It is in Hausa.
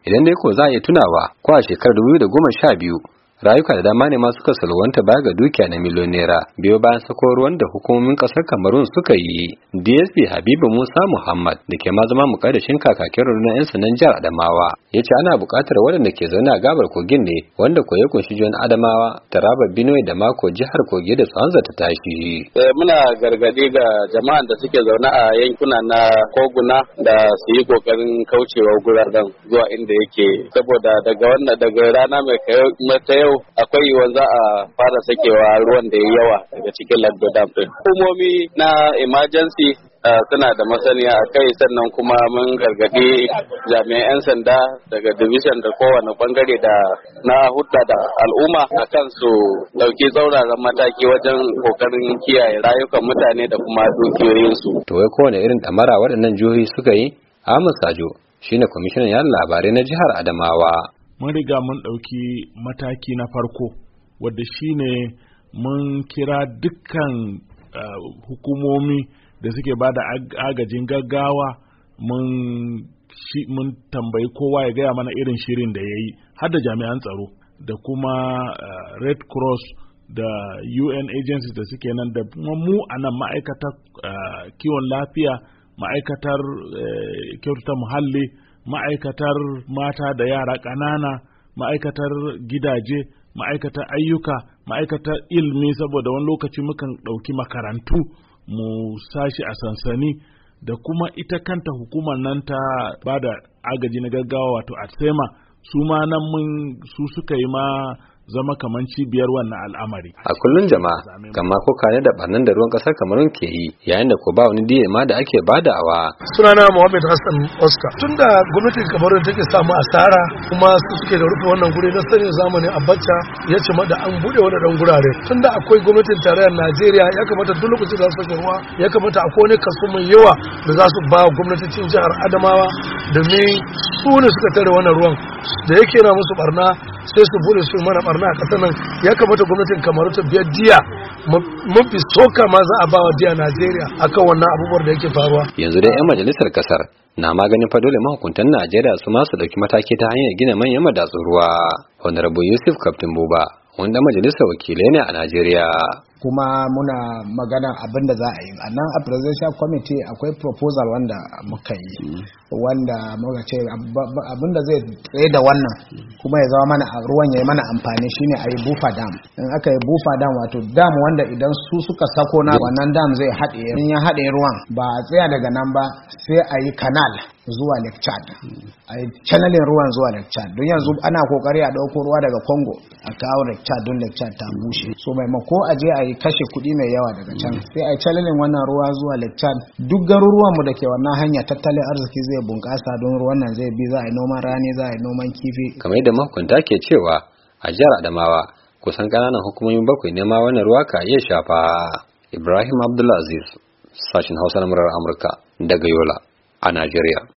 Idan dai ko za a iya tunawa ko a shekarar 2012 rayuka da dama ne ma suka salwanta baya ga dukiya na miliyonera biyo bayan sako ruwan da hukumomin kasar Cameroon suka yi. DSP Habibu Musa Muhammad da ke ma zama mukaddashin kakakin rundunar 'yan sandan jihar Adamawa ya ce ana buƙatar waɗanda ke zaune a gabar kogin ne wanda ko ya kunshi jihohin Adamawa, Taraba, Benue da mako jihar Kogi da su hanzarta tashi. Muna gargaɗi ga jama'an da suke zaune a yankuna na koguna da su yi kokarin kaucewa guraren zuwa inda yake saboda daga rana mai ta yau akwai yiwuwar za a fara sakewa ruwan da ya yawa daga cikin Lagdo Dam din. Hukumomi na emergency suna da masaniya a kai, sannan kuma mun gargaɗi jami'an 'yan sanda daga division da kowane bangare da na hudda da al'umma akan su dauki tsauraran mataki wajen kokarin kiyaye rayukan mutane da kuma dukiyoyinsu. To wai kowane irin damara waɗannan jihohi suka yi? Ahmad Sajo shine kwamishinan yada labarai na jihar Adamawa. Mun riga mun ɗauki mataki na farko wadda shine mun kira dukkan hukumomi da suke bada agajin gaggawa mun tambayi kowa ya gaya mana irin shirin da ya yi har da jami'an tsaro da kuma Red Cross da UN agencies da suke nan da mu a nan ma'aikatar kiwon lafiya, ma'aikatar kyautata muhalli, ma'aikatar mata da yara ƙanana, ma'aikatar gidaje, ma'aikatar ayyuka, ma'aikatar ilmi, saboda wani lokaci mukan ɗauki makarantu mu sashi a sansani, da kuma ita kanta hukumar nan ta ba da agaji na gaggawa wato ATSEMA, su ma nan su suka yi ma zama kaman cibiyar wannan al'amari. A kullun jama'a kama ko kane da barnan da ruwan kasar Cameroon ke yi yayin da ko ba wani diya ma da ake badawa. Sunana Muhammad Hassan Oscar. Tunda gwamnatin Cameroon take samu asara kuma su suke da rufe wannan guri na sanin zamanin Abacha ya ce da an bude wannan dan gurare. Tunda akwai gwamnatin tarayyar Najeriya ya kamata duk lokacin da su sake ruwa ya kamata akwai wani kaso mai yawa da za su ba gwamnatin jihar Adamawa domin su ne suka tare wannan ruwan da yake na musu barna sai su bude su mana barna a ƙasar nan. Ya kamata gwamnatin Kamaru ta biya diya mafi soka ma za a bawa diya Najeriya akan wannan abubuwan da yake faruwa. Yanzu dai 'yan majalisar kasar na maganin fa dole mahukuntan Najeriya su ma su dauki mataki ta hanyar gina manyan madatsun ruwa. Honorable Yusuf Captain Buba wanda majalisar wakilai ne a Najeriya. Kuma muna magana abin da za a yi a nan a presidential committee akwai proposal wanda muka yi wanda muka ce abin da zai tsaye da wannan kuma ya zama mana ruwan ya yi mana amfani shine a yi buffer dam. In aka yi buffer dam wato dam wanda idan su suka sako na wannan dam zai haɗe, in ya haɗe ruwan ba a tsaya daga nan ba sai a yi canal zuwa Lake Chad, a yi channelin ruwan zuwa Lake Chad, don yanzu ana kokari a ɗauko ruwa daga Congo a kawo Lake Chad don Lake Chad ta bushe, so maimako a je a yi kashe kuɗi mai yawa daga can sai a yi channelin wannan ruwa zuwa Lake Chad. Duk garuruwanmu da ke wannan hanya tattalin arziki zai bunƙasa don ruwan nan zai bi, za a yi noman rani, za a yi noman kifi. Kamar yadda mahukunta ke cewa a jihar Adamawa kusan ƙananan hukumomi 7 ne ma wannan ruwa ka iya shafa. Ibrahim Abdulaziz, sashin Hausa na murar Amurka daga Yola a Najeriya.